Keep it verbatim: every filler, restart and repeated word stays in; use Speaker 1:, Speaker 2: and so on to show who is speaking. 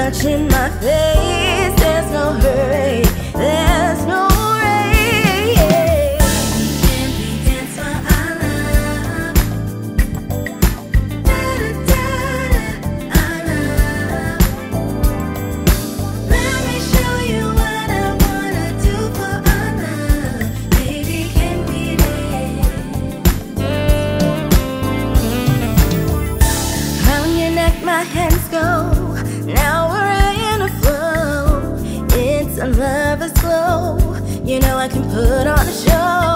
Speaker 1: touching my face. There's no hurry, there's no rain. We can be dance for our love. Da da da da, our love. Let me show you what I wanna do for our love. Baby, can we dance? Round your neck, my hands go. Now we're in a flow. It's a lover's glow. You know I can put on a show.